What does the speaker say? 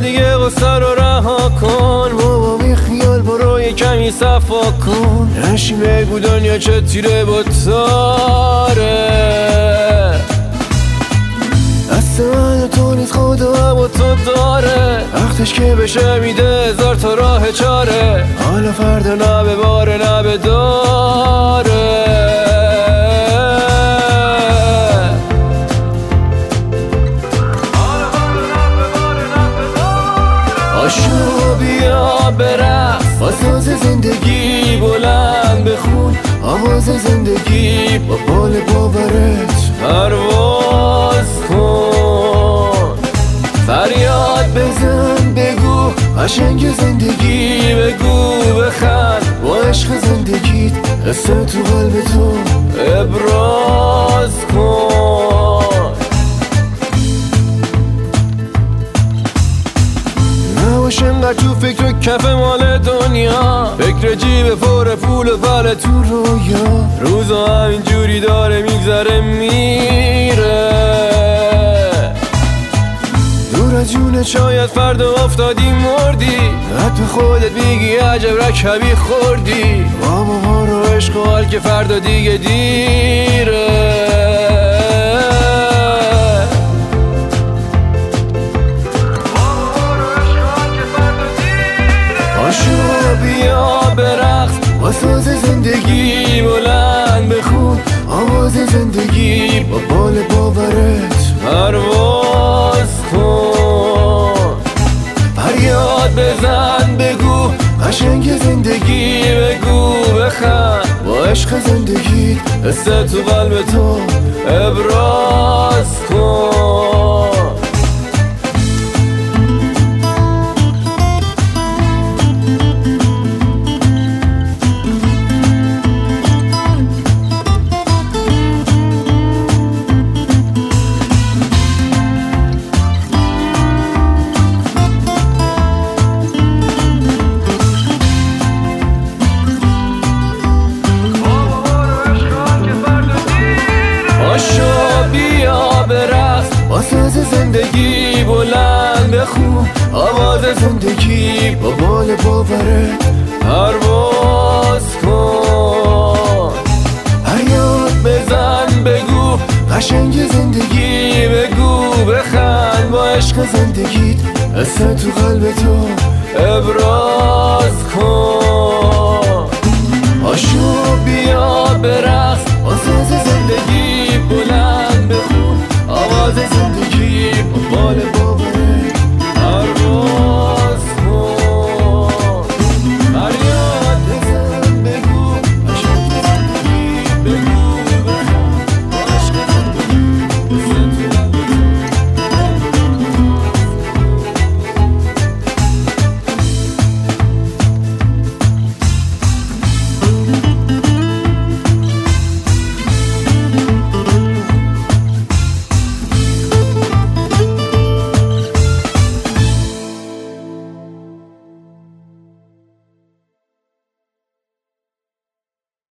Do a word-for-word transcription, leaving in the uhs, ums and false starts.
دیگه غصه رو رها کن بابا بی خیال برو یه کمی صفا کن نشی بگو دنیا چه تیره با تاره دست من تو نیست خدا با تو داره وقتش که بشه میده هزار تا راه چاره حالا فردا نه به باره نه به داره آشو بیا برقص با ساز زندگی بلند بخون آواز زندگی با بال باورت پرواز کن فریاد بزن بگو قشنگ زندگی بگو بخند با عشق زندگیت قصه تو قلب تو ابراز کن نباش انقدر تو فکر و کف مال دنیا فکر جیب پر پول و بله تو رویا روزا همینجوری داره میگذره میره دور از جونه شاید فردا افتادی مردی بعد به خودت میگی عجب رکبی خوردی بابا برو عشق و حال که فردا دیگه دیره آشو بیا برقص با ساز زندگی بلند بخون آواز زندگی با بال باورت پرواز کن فریاد بزن بگو قشنگ زندگی بگو بخند با عشق زندگی قصه تو قلب تو ابراز کن آشو بیا برقص با ساز زندگی بلند بخون آواز زندگی با بال باورت پرواز کن فریاد بزن بگو قشنگ زندگی بگو بخند با عشق زندگیت قصه تو قلب تو ابراز کن آشو بیا برقص